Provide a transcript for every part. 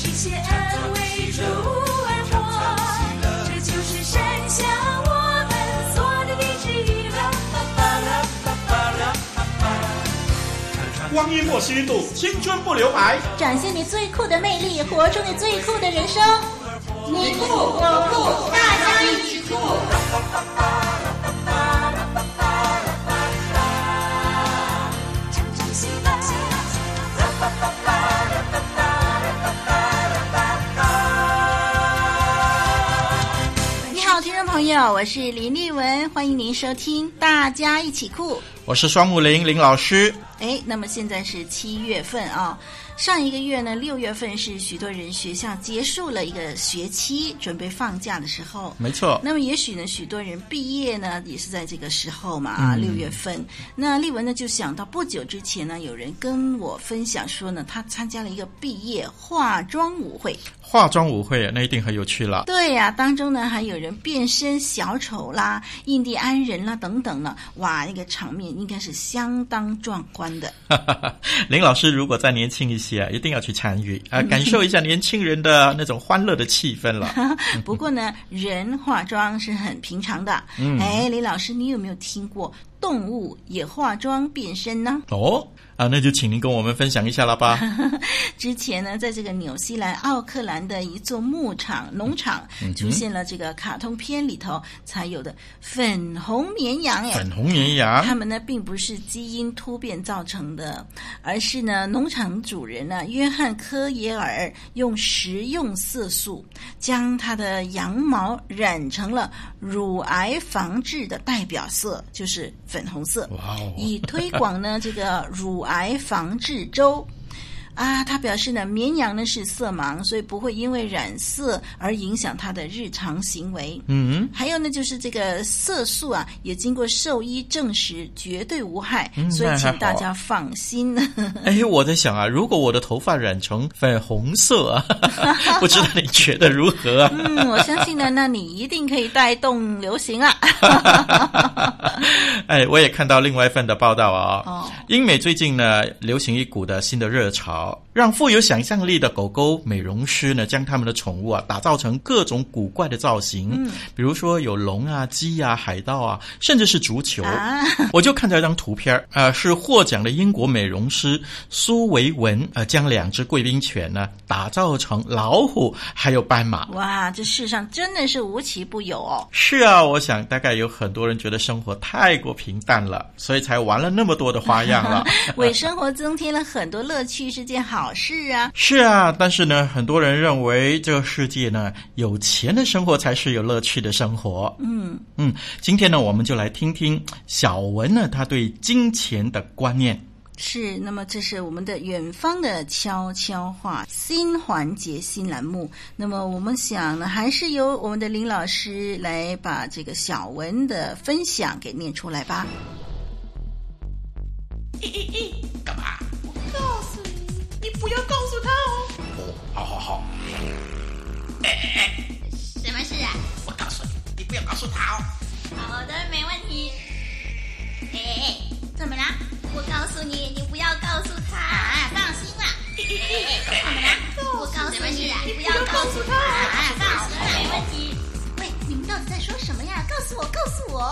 以谢恩为主而活，这就是神向我们所的旨意了。 光阴莫虚度，青春不留白， 展现你最酷的魅力，活出你最酷的人生。你酷我酷，大家一起酷。你好，听众朋友，我是林丽文，欢迎您收听《大家一起酷》。 我是双木林林老师。 那么现在是7月份啊。上一个月呢，6月份是许多人学校结束了一个学期，准备放假的时候。 没错。 那么也许呢，许多人毕业呢也是在这个时候嘛，6月份。那丽文呢就想到不久之前呢，有人跟我分享说呢，他参加了一个毕业化妆舞会。 化妆舞会那一定很有趣了。 对呀，当中呢还有人变身小丑啦、印第安人啦等等呢，哇，那个场面应该是相当壮观的。 林老师如果再年轻一些，一定要去参与感受一下年轻人的那种欢乐的气氛了。 不过呢，人化妆是很平常的。林老师，你有没有听过动物也化妆变身呢？ 那就请您跟我们分享一下了吧。 之前呢，在这个纽西兰奥克兰的一座农场出现了这个卡通片里头才有的粉红绵羊。 粉红绵羊， 它们呢并不是基因突变造成的，而是呢农场主人呢约翰科耶尔用食用色素将他的羊毛染成了乳癌防治的代表色，就是粉红色。以推广呢这个乳癌防治周。他表示呢，绵羊呢是色盲，所以不会因为染色而影响它的日常行为。还有呢，就是这个色素也经过兽医证实绝对无害，所以请大家放心。 我在想如果我的头发染成粉红色不知道你觉得如何我相信呢，那你一定可以带动流行啊。 我也看到另外一份的报道英美最近呢流行一股的新的热潮，让富有想象力的狗狗美容师呢，将他们的宠物打造成各种古怪的造型，比如说有龙鸡海盗甚至是足球。我就看到一张图片是获奖的英国美容师苏维文将2只贵宾犬呢打造成老虎还有斑马。 哇，这世上真的是无奇不有哦。 是我想大概有很多人觉得生活太过平淡了，所以才玩了那么多的花样了。 为生活增添了很多乐趣是件好事啊。 是但是呢，很多人认为这个世界呢，有钱的生活才是有乐趣的生活。今天呢，我们就来听听小文呢，他对金钱的观念。 是，那么这是我们的远方的悄悄话新环节新栏目。那么我们想呢，还是由我们的林老师来把这个小文的分享给念出来吧。 干嘛？我告诉你，你不要告诉他好。 什么事啊？ 我告诉你，你不要告诉他好的，没问题。怎么啦？我告诉你，你不要告诉他。放心啦。怎么啦？我告诉你，你不要告诉他。放心啦，没问题。喂，你们到底在说什么呀？告诉我，告诉我。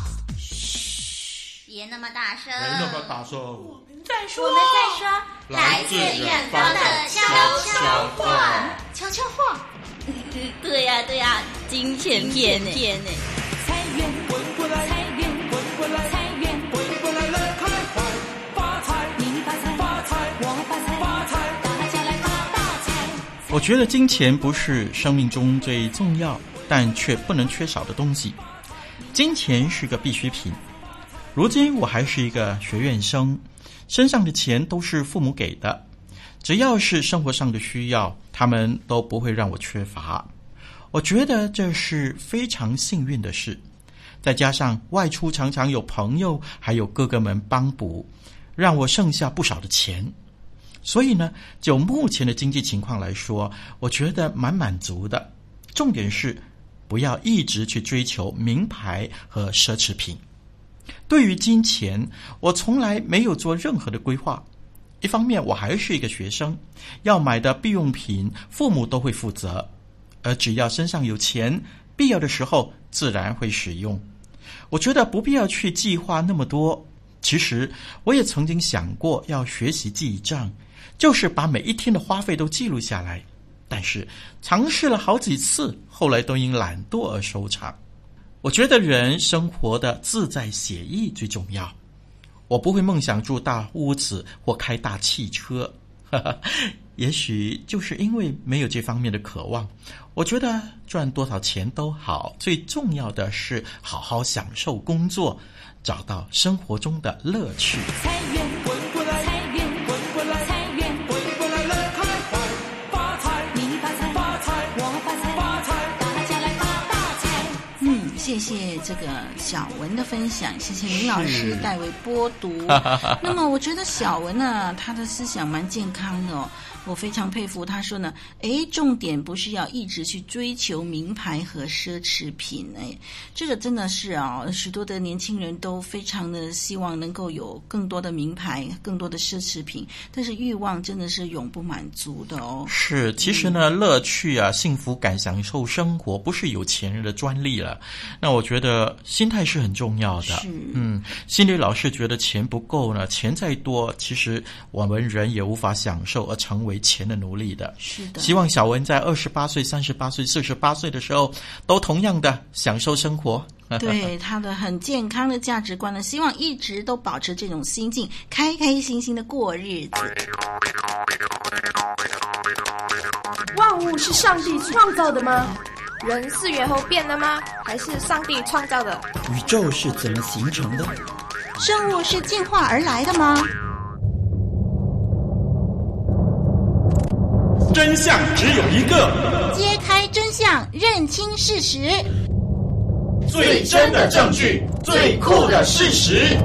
嘘，别那么大声。 别那么大声。 我们在说，来自远方的悄悄话。 悄悄话。 对呀，金钱片呢？ 财源滚过来，财源滚过来，财源滚过来了，快发财！你发财，发财，我发财，发财，大家来发大财。 我觉得金钱不是生命中最重要，但却不能缺少的东西。金钱是个必需品。如今我还是一个学院生，身上的钱都是父母给的，只要是生活上的需要，他们都不会让我缺乏。我觉得这是非常幸运的事，再加上外出常常有朋友还有哥哥们帮补，让我剩下不少的钱。所以呢，就目前的经济情况来说，我觉得蛮满足的。重点是不要一直去追求名牌和奢侈品。对于金钱，我从来没有做任何的规划， 一方面我还是一个学生，要买的必用品父母都会负责，而只要身上有钱，必要的时候自然会使用。我觉得不必要去计划那么多。其实我也曾经想过要学习记账，就是把每一天的花费都记录下来，但是尝试了好几次，后来都因懒惰而收场。我觉得人生活的自在写意最重要。我不会梦想住大屋子或开大汽车，也许就是因为没有这方面的渴望。我觉得赚多少钱都好，最重要的是好好享受工作，找到生活中的乐趣。 财源滚过来，财源滚过来，财源滚过来乐开怀，发财，你发财，发财，我发财，发财，大家来发大财。 谢谢这个小文的分享，谢谢林老师代为播读。那么我觉得小文呢，他的思想蛮健康的哦。我非常佩服他说呢，重点不是要一直去追求名牌和奢侈品，这个真的是许多的年轻人都非常的希望能够有更多的名牌，更多的奢侈品，但是欲望真的是永不满足的哦。 是，其实呢，乐趣啊、幸福感、享受生活不是有钱人的专利了。那我觉得心态是很重要的。心理老师觉得钱不够呢，钱再多，其实我们人也无法享受而成为钱的奴隶的。 是的， 希望小文在28岁、38岁、48岁的时候都同样的享受生活。 对，他的很健康的价值观呢，希望一直都保持这种心境，开开心心的过日子。 万物是上帝创造的吗？人4元后变的吗？还是上帝创造的？ 宇宙是怎么形成的？ 生物是进化而来的吗？ 真相只有一个， 揭开真相，认清事实， 最真的证据，最酷的事实。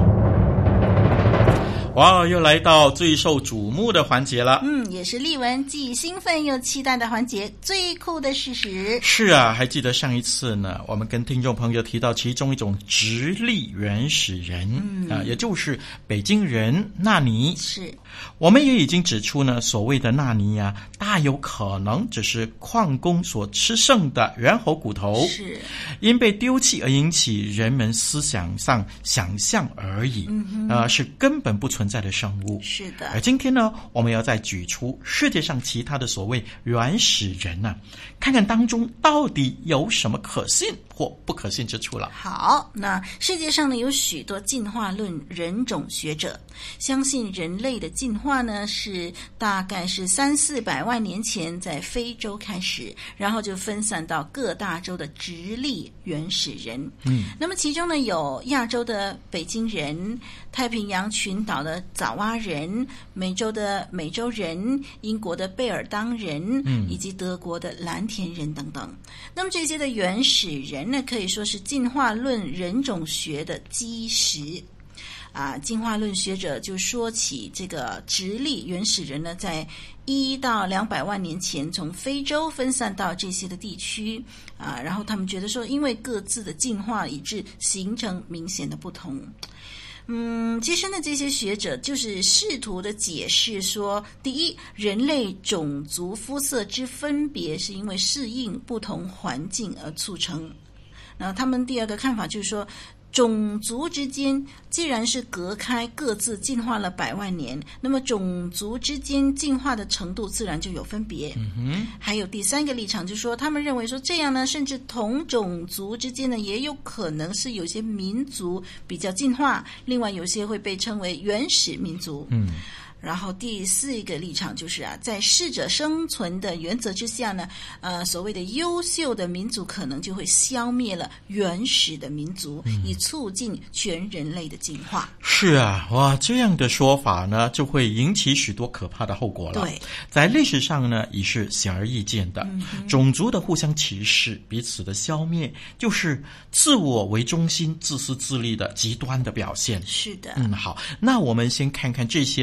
哇，又来到最受瞩目的环节了。 也是丽文既兴奋又期待的环节，最酷的事实。 是啊，还记得上一次呢，我们跟听众朋友提到其中一种直立原始人，也就是北京人纳尼。 是， 我们也已经指出呢，所谓的纳尼啊，大有可能只是矿工所吃剩的猿猴骨头， 是因被丢弃而引起人们思想上想象而已，是根本不存在的生物。 是的。 而今天呢，我们要再举出世界上其他的所谓原始人啊，看看当中到底有什么可信或不可信之处了。 好，那世界上呢有许多进化论人种学者，相信人类的进化呢是大概是300-400万年前在非洲开始，然后就分散到各大洲的直立原始人。那么其中呢有亚洲的北京人、太平洋群岛的爪哇人、美洲的美洲人、英国的贝尔当人，以及德国的蓝田人等等。那么这些的原始人呢，可以说是进化论人种学的基石。进化论学者就说起这个直立原始人呢，在1到200万年前从非洲分散到这些的地区然后他们觉得说，因为各自的进化以致形成明显的不同。其实呢，这些学者就是试图的解释说，第一，人类种族肤色之分别是因为适应不同环境而促成。那他们第二个看法就是说，种族之间既然是隔开，各自进化了100万年，那么种族之间进化的程度自然就有分别。还有第三个立场就是说，他们认为说这样呢，甚至同种族之间呢，也有可能是有些民族比较进化，另外有些会被称为原始民族。然后第4个立场就是在适者生存的原则之下呢，所谓的优秀的民族可能就会消灭了原始的民族，以促进全人类的进化。 是啊，哇，这样的说法呢，就会引起许多可怕的后果了。 对， 在历史上呢，已是显而易见的，种族的互相歧视、彼此的消灭，就是自我为中心、自私自利的极端的表现。 是的。 好，那我们先看看这些的直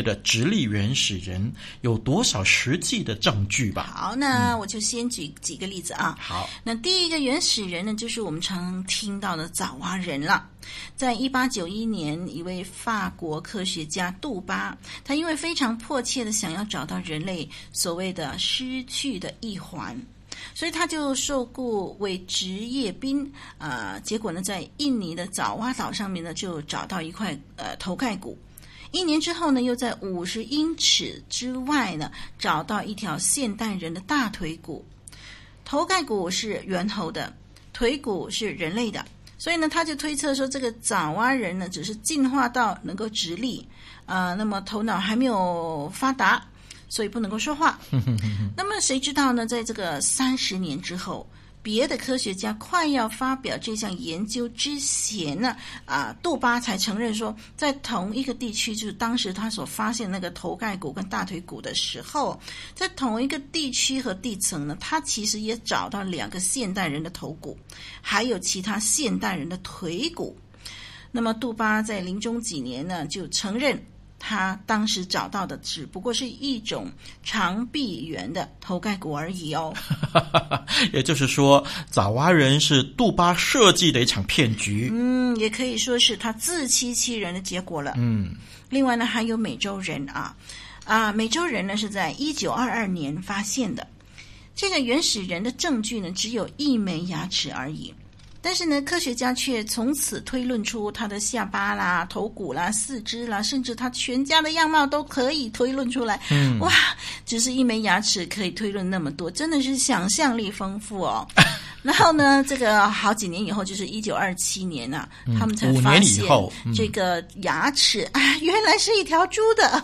立原始人，有多少实际的证据吧？ 好，那我就先举几个例子啊。 好， 那第一个原始人呢，就是我们常听到的爪哇人了。在1891年，一位法国科学家杜巴，他因为非常迫切的想要找到人类所谓的失去的一环，所以他就受雇为职业兵，结果呢，在印尼的爪哇岛上面呢，就找到一块头盖骨。1年之后呢，又在50英尺之外呢，找到一条现代人的大腿骨。头盖骨是猿猴的，腿骨是人类的。所以呢，他就推测说，这个爪哇人呢，只是进化到能够直立，那么头脑还没有发达，所以不能够说话。那么谁知道呢？在这个30年之后，别的科学家快要发表这项研究之前呢，杜巴才承认说，在同一个地区，就是当时他所发现那个头盖骨跟大腿骨的时候，在同一个地区和地层呢，他其实也找到2个现代人的头骨，还有其他现代人的腿骨。那么杜巴在临终几年呢，就承认他当时找到的只不过是一种长臂猿的头盖骨而已哦。 也就是说，爪哇人是杜巴设计的一场骗局。 也可以说是他自欺欺人的结果了。另外呢，还有美洲人美洲人呢是在1922年发现的。这个原始人的证据呢，只有1枚牙齿而已。但是呢，科学家却从此推论出他的下巴啦、头骨啦、四肢啦，甚至他全家的样貌都可以推论出来。哇，只是1枚牙齿可以推论那么多，真的是想象力丰富哦。然后呢，这个好几年以后，就是1927年啊，他们才发现这个牙齿原来是一条猪的。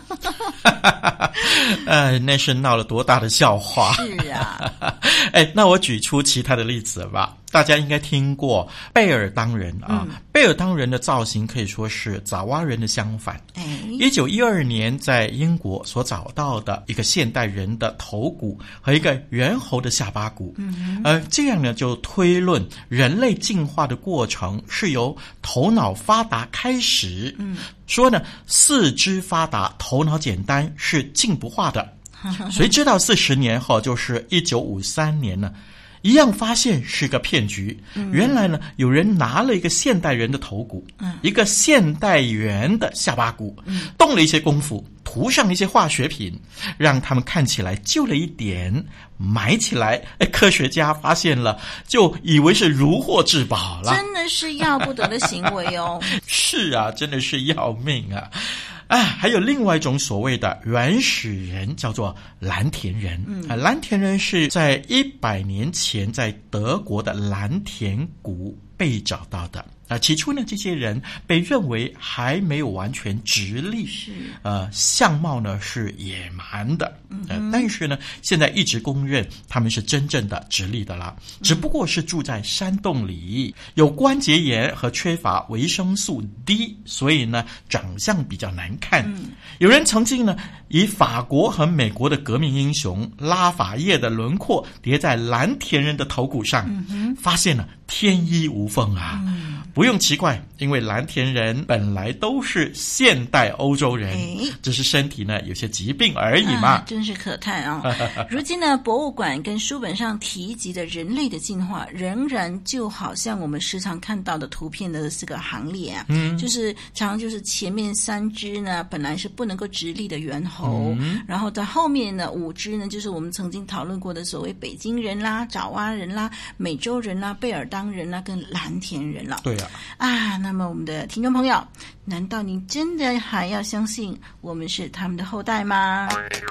那是闹了多大的笑话。 是啊。 那我举出其他的例子吧。大家应该听过贝尔当人贝尔当人的造型可以说是爪哇人的相反。1912年在英国所找到的一个现代人的头骨和一个猿猴的下巴骨，这样呢就推论人类进化的过程是由头脑发达开始，说呢四肢发达头脑简单是进不化的。谁知道40年后，就是1953年呢，一样发现是个骗局。原来呢，有人拿了一个现代人的头骨，一个现代猿的下巴骨，动了一些功夫，涂上一些化学品，让他们看起来旧了一点，埋起来。科学家发现了，就以为是如获至宝了。 真的是要不得的行为哦。 是啊，真的是要命啊。还有另外一种所谓的原始人，叫做蓝田人。蓝田人是在100年前在德国的蓝田谷被找到的。起初呢，这些人被认为还没有完全直立，相貌呢是野蛮的，但是呢，现在一直公认他们是真正的直立的啦，只不过是住在山洞里，有关节炎和缺乏维生素 D， 所以呢，长相比较难看。有人曾经呢，以法国和美国的革命英雄拉法叶的轮廓叠在蓝田人的头骨上，发现了天衣无缝啊。不用奇怪，因为蓝田人本来都是现代欧洲人，只是身体呢有些疾病而已嘛。 真是可叹啊。如今呢，博物馆跟书本上提及的人类的进化，仍然就好像我们时常看到的图片的这个行列啊，就是常常就是前面3只呢本来是不能够直立的猿猴，然后在后面呢5只呢就是我们曾经讨论过的所谓北京人啦、爪哇人啦、美洲人啦、贝尔当人啦跟蓝田人了。 对啊。 那么我们的听众朋友，难道你真的还要相信我们是他们的后代吗？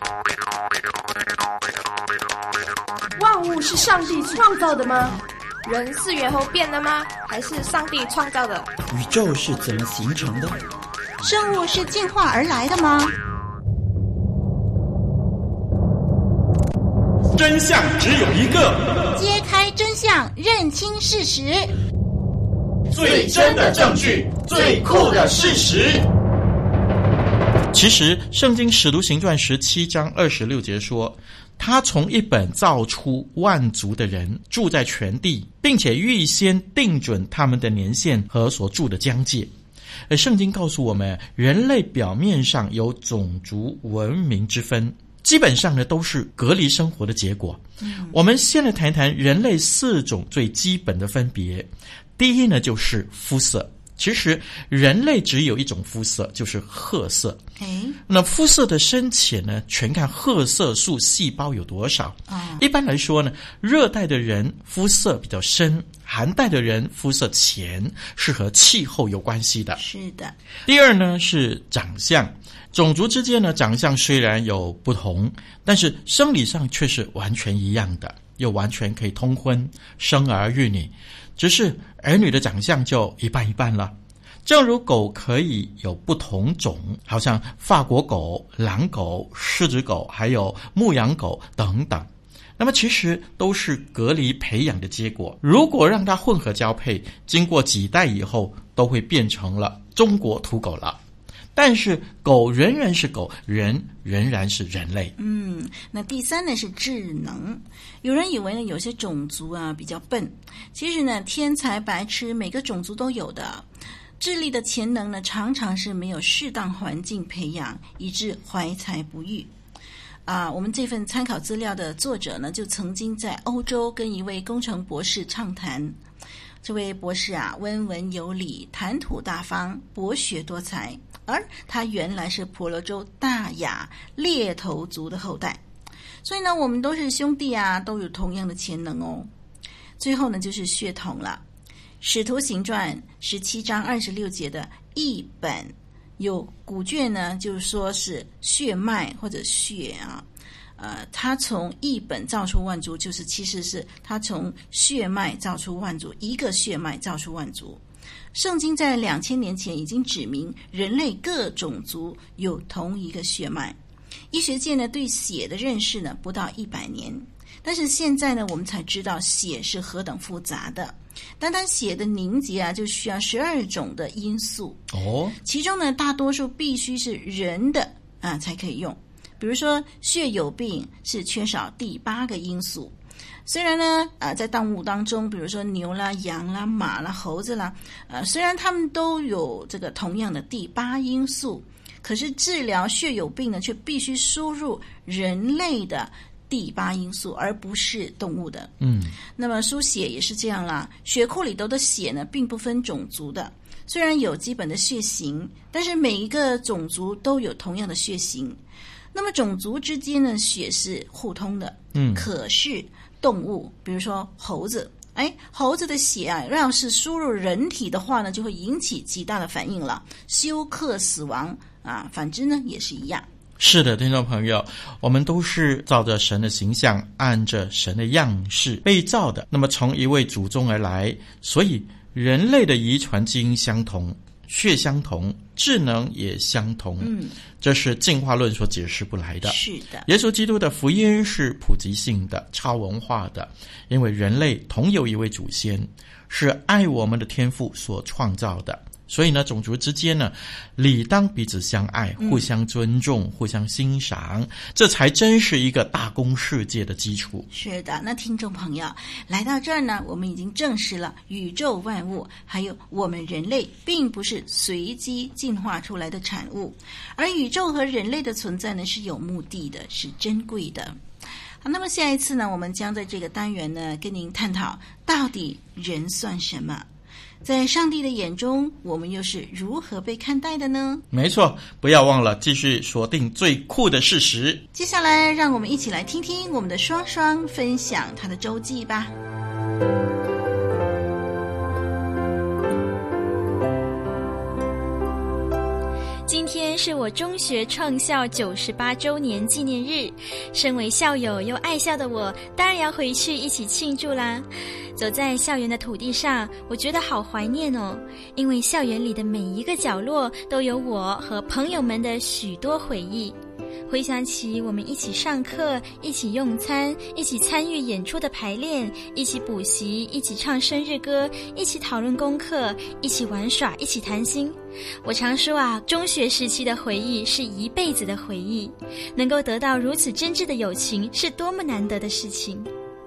万物是上帝创造的吗？人是猿猴变的吗？还是上帝创造的？ 宇宙是怎么形成的？ 生物是进化而来的吗？ 真相只有一个， 揭开真相，认清事实。 最真的证据，最酷的事实。 其实圣经使徒行传17章26节说，他从一本造出万族的人，住在全地，并且预先定准他们的年限和所住的疆界。 圣经告诉我们，人类表面上有种族文明之分，基本上呢都是隔离生活的结果。我们先来谈谈人类4种最基本的分别。第一呢就是肤色。其实人类只有一种肤色，就是褐色。那肤色的深浅呢，全看褐色素细胞有多少。一般来说呢，热带的人肤色比较深，寒带的人肤色浅，是和气候有关系的。 是的。 第二呢是长相，种族之间呢长相虽然有不同，但是生理上却是完全一样的，又完全可以通婚生儿育女，只是儿女的长相就一半一半了。正如狗可以有不同种，好像法国狗、狼狗、狮子狗还有牧羊狗等等，那么其实都是隔离培养的结果。如果让它混合交配，经过几代以后都会变成了中国土狗了。但是狗仍然是狗，人仍然是人类。 那第三呢是智能。有人以为呢有些种族啊比较笨，其实呢天才白痴每个种族都有的。智力的潜能呢常常是没有适当环境培养，以致怀才不遇。我们这份参考资料的作者呢就曾经在欧洲跟一位工程博士畅谈。这位博士啊温文有礼，谈吐大方，博学多才，而他原来是婆罗洲大雅猎头族的后代，所以呢我们都是兄弟啊，都有同样的潜能哦。最后呢就是血统了。使徒行传17章26节的译本有古卷呢就是说是血脉或者血他从一本造出万族，就是其实是他从血脉造出万族，一个血脉造出万族。圣经在2000年前已经指明人类各种族有同一个血脉。医学界呢对血的认识呢不到100年，但是现在呢我们才知道血是何等复杂的。单单血的凝结啊就需要12种的因素，其中呢大多数必须是人的才可以用。比如说血友病是缺少第8个因素。虽然呢在动物当中，比如说牛啦、羊啦、马啦、猴子啦，虽然他们都有这个同样的第8因素，可是治疗血友病呢却必须输入人类的第8因素，而不是动物的。那么输血也是这样啦，血库里头的血呢并不分种族的，虽然有基本的血型，但是每一个种族都有同样的血型。那么种族之间呢血是互通的，可是动物比如说猴子，猴子的血啊要是输入人体的话呢就会引起极大的反应了，休克死亡反之呢也是一样。 是的，听众朋友，我们都是照着神的形象，按着神的样式被造的，那么从一位祖宗而来，所以人类的遗传基因相同，血相同，智能也相同。这是进化论所解释不来的。 是的， 耶稣基督的福音是普及性的、超文化的，因为人类同有一位祖先，是爱我们的天父所创造的。所以呢，种族之间呢，理当彼此相爱，互相尊重，互相欣赏，这才真是一个大公世界的基础。 是的，那听众朋友来到这儿呢，我们已经证实了宇宙万物还有我们人类并不是随机进化出来的产物，而宇宙和人类的存在呢是有目的的，是珍贵的。好，那么下一次呢，我们将在这个单元呢跟您探讨到底人算什么，在上帝的眼中我们又是如何被看待的呢？ 没错，不要忘了继续锁定最酷的事实。 接下来让我们一起来听听我们的双双分享他的周记吧。 今天是我中学创校98周年纪念日，身为校友又爱校的我，当然要回去一起庆祝啦。走在校园的土地上，我觉得好怀念哦，因为校园里的每一个角落都有我和朋友们的许多回忆。回想起我们一起上课，一起用餐，一起参与演出的排练，一起补习，一起唱生日歌，一起讨论功课，一起玩耍，一起谈心。我常说啊，中学时期的回忆是一辈子的回忆，能够得到如此真挚的友情是多么难得的事情。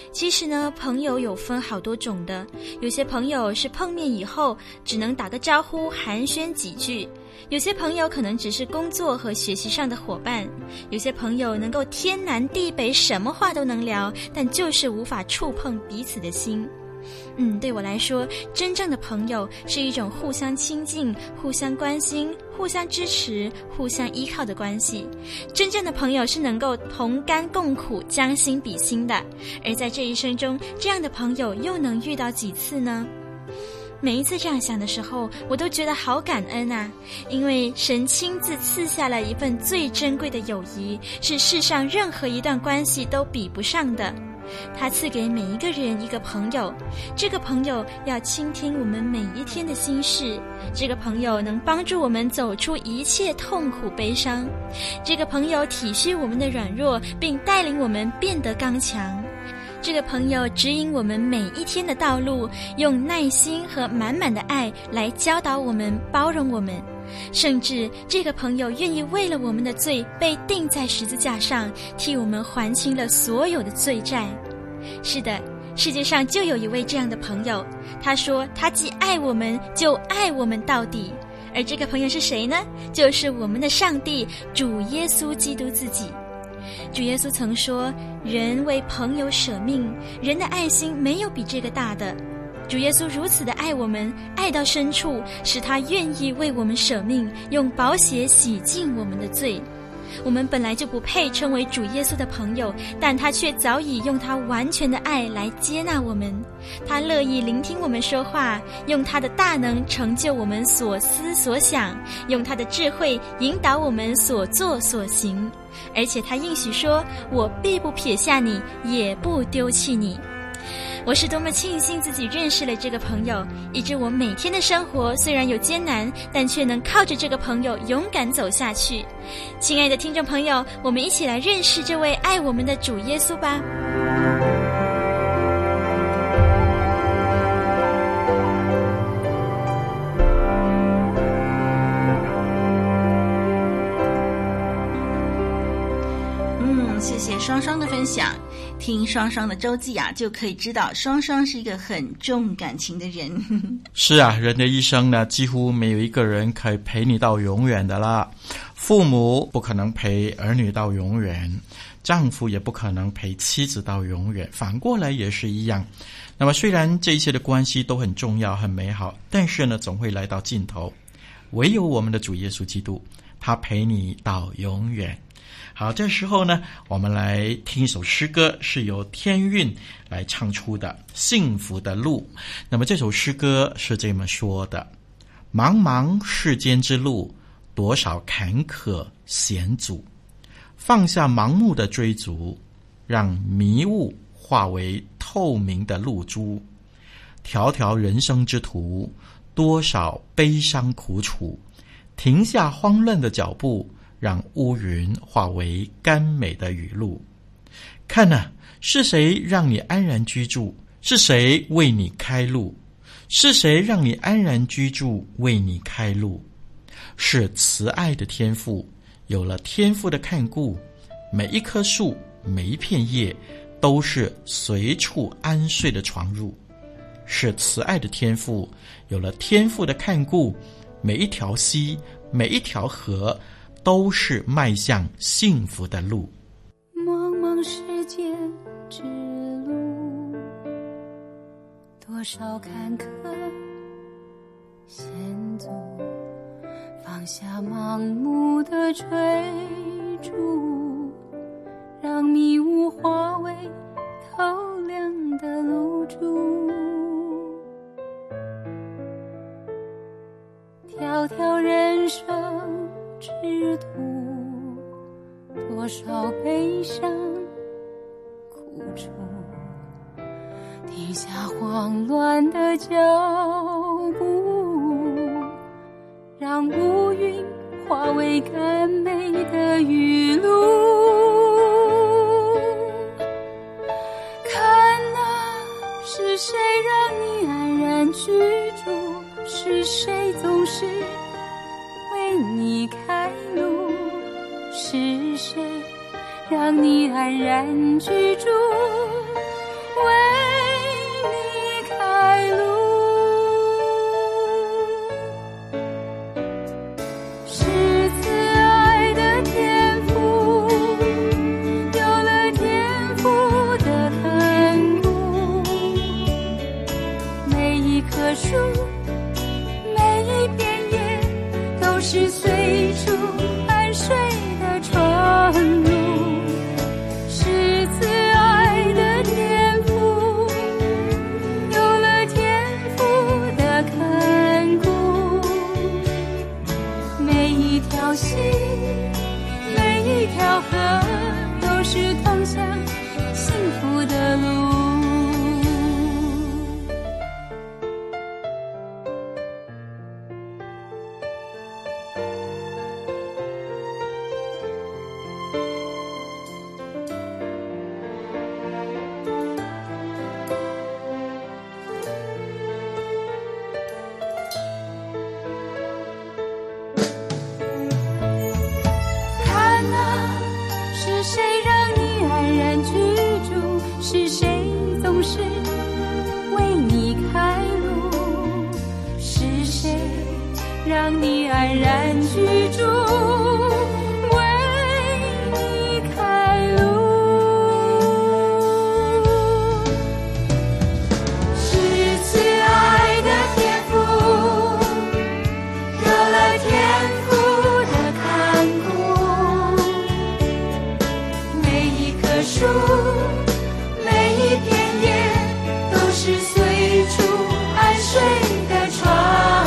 其实呢，朋友有分好多种的，有些朋友是碰面以后只能打个招呼寒暄几句，有些朋友可能只是工作和学习上的伙伴，有些朋友能够天南地北什么话都能聊，但就是无法触碰彼此的心。对我来说，真正的朋友是一种互相亲近、互相关心、互相支持、互相依靠的关系。真正的朋友是能够同甘共苦、将心比心的。而在这一生中，这样的朋友又能遇到几次呢？每一次这样想的时候，我都觉得好感恩啊！因为神亲自赐下了一份最珍贵的友谊，是世上任何一段关系都比不上的。他赐给每一个人一个朋友，这个朋友要倾听我们每一天的心事，这个朋友能帮助我们走出一切痛苦悲伤，这个朋友体恤我们的软弱，并带领我们变得刚强，这个朋友指引我们每一天的道路，用耐心和满满的爱来教导我们、包容我们，甚至这个朋友愿意为了我们的罪被钉在十字架上，替我们还清了所有的罪债。是的，世界上就有一位这样的朋友，他说他既爱我们，就爱我们到底。而这个朋友是谁呢？就是我们的上帝，主耶稣基督自己。主耶稣曾说，人为朋友舍命，人的爱心没有比这个大的。主耶稣如此的爱我们，爱到深处，使他愿意为我们舍命，用宝血洗净我们的罪。我们本来就不配称为主耶稣的朋友，但他却早已用他完全的爱来接纳我们。他乐意聆听我们说话，用他的大能成就我们所思所想，用他的智慧引导我们所作所行。而且他应许说，我必不撇下你，也不丢弃你。我是多么庆幸自己认识了这个朋友，以致我每天的生活虽然有艰难，但却能靠着这个朋友勇敢走下去。亲爱的听众朋友，我们一起来认识这位爱我们的主耶稣吧。 谢谢双双的分享。听双双的周记啊，就可以知道双双是一个很重感情的人。 是啊，人的一生呢，几乎没有一个人可以陪你到永远的啦。父母不可能陪儿女到永远，丈夫也不可能陪妻子到永远，反过来也是一样。那么虽然这一切的关系都很重要很美好，但是呢，总会来到尽头。唯有我们的主耶稣基督，他陪你到永远。好，这时候呢，我们来听一首诗歌，是由天韵来唱出的《幸福的路》。那么这首诗歌是这么说的：茫茫世间之路，多少坎坷险阻，放下盲目的追逐，让迷雾化为透明的露珠。条条人生之途，多少悲伤苦楚，停下慌乱的脚步，让乌云化为甘美的雨露。看啊，是谁让你安然居住？是谁为你开路？是谁让你安然居住，为你开路？是慈爱的天父，有了天父的看顾，每一棵树，每一片叶，都是随处安睡的床褥。是慈爱的天父，有了天父的看顾，每一条溪，每一条河，都是迈向幸福的路。 茫茫世界之路，多少坎坷险阻，放下盲目的追逐，让迷雾化为透亮的露珠。条条人生之途，多少悲伤苦楚，停下慌乱的脚步，让乌云化为甘美的雨露。看啊，是谁让你安然居住？是谁总是为你开路？是谁让你安然居住，为棵树，每一片叶都是随处安睡的床褥，是慈爱的天父，有了天父的看顾，每一条溪，每一条河都是通向幸福的路。让你安然居住，为你开路，是慈爱的天父，有了天父的看顾，每一棵树，每一片叶都是随处安睡的床。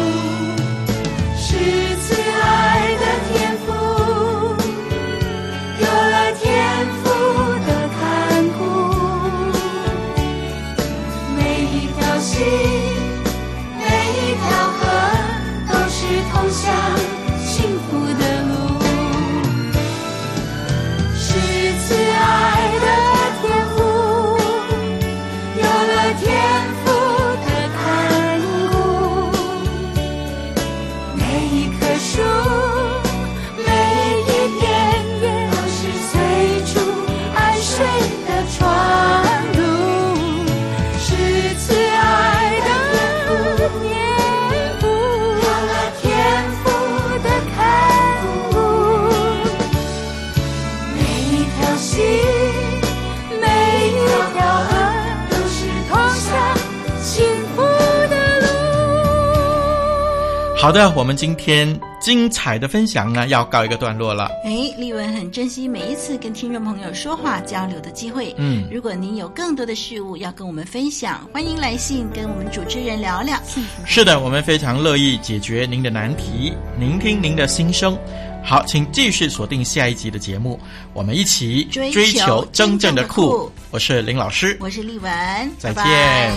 好的，我们今天精彩的分享呢，要告一个段落了。 丽文很珍惜每一次跟听众朋友说话交流的机会。如果您有更多的事物要跟我们分享，欢迎来信跟我们主持人聊聊。 是的，我们非常乐意解决您的难题，聆听您的心声。好，请继续锁定下一集的节目，我们一起追求真正的酷。我是林老师， 我是丽文， 再见。 拜拜。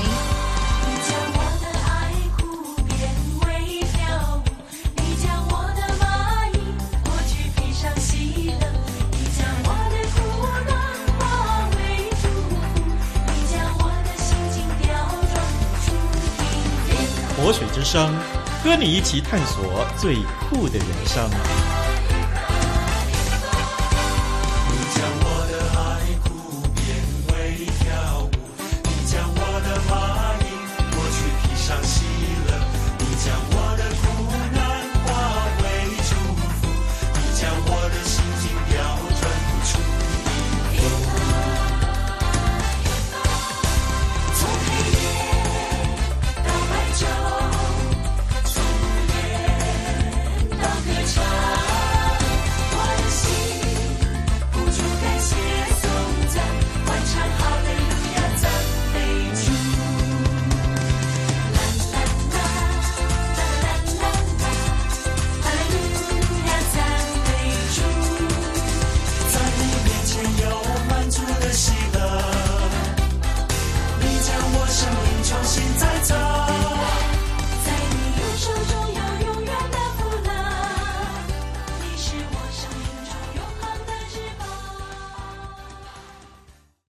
活水之声，和你一起探索最酷的人生。